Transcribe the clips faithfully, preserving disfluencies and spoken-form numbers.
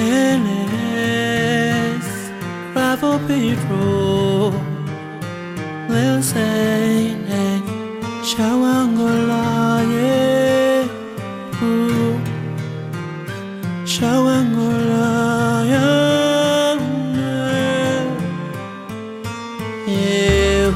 Eles, Bravo Pedro, Lil Zane, Shawangola, yeah, ooh, Shawangola, yeah, yeah,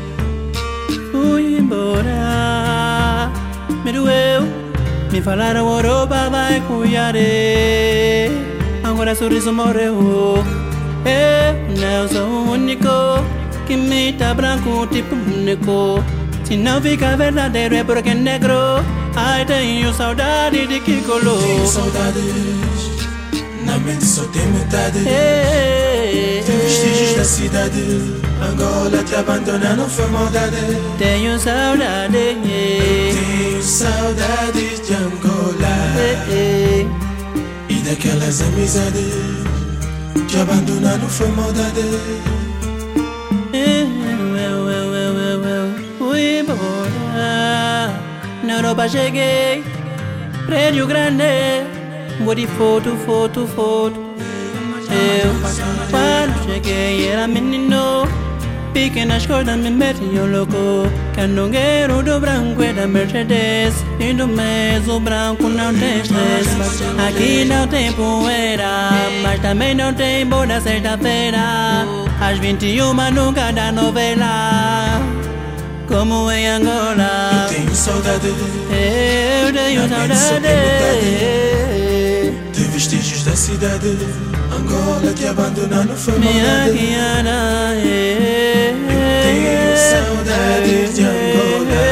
fui embora, me doeu, me falaram Oroba vai cuidar. Agora sorriso morreu. Eu não sou o único que me tá branco tipo único. Se não fica verdadeiro é porque é negro. Ai, tenho saudade de que colou. Tenho saudades, na mente só tem metade. Ei, Tem vestígios da cidade. Angola te abandonar não foi maldade. tenho saudade. Tenho saudades de Angola Ei, e daquelas amizades. Te abandonar não foi maldade. eu, eu, eu, eu, eu, eu fui embora. Na Europa cheguei, prédio grande, vou de foto, foto, foto. Eu, quando cheguei, era menino, pequenas coisas me metiam louco. Canongueiro do branco é da Mercedes, e do mês o branco não tem estresse. Aqui não tem poeira, mas também não tem boa sexta-feira. Às vinte e uma nunca dá novela, como em Angola. Eu tenho saudade, Eu tenho na mente só tem saudade. de vestígios da cidade. Angola te abandonar não foi Minha maldade. guiana, Tenho saudades de Angola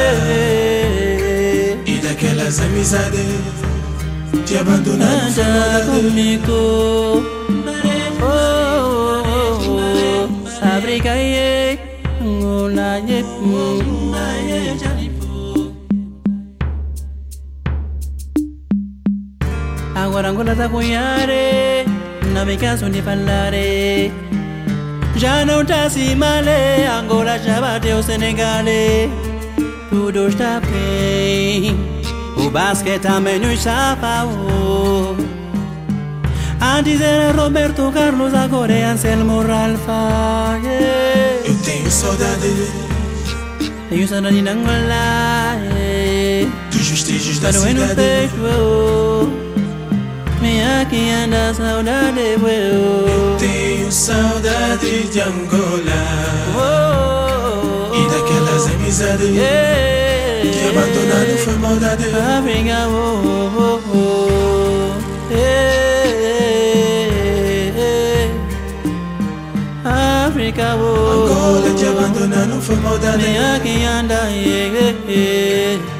e daquelas amizades. Te abandonar não foi anda maldade. comigo. Oh, oh, oh, oh. África, yeah. Angola, yeah. Agora Angola tá com Yare, não me canso de falar. Já não tá assim male, Angola já bateu Senegal. Tudo está bem, o basquete também não está pau. Antes era Roberto Carlos, agora é Anselmo Ralfa. Yeah. Eu tenho saudade Tenho saudade de Angola, yeah. dos vestígios da Mas doeu no cidade. peito, oh. Minha que anda saudade, Eu oh. tenho saudade de Angola Oh, e daquelas amizades. yeah. Te abandonar não foi maldade. África, oh, oh, oh. Yeah. África, oh. Angola te abandonar não foi maldade. Minha que anda, yeah, yeah.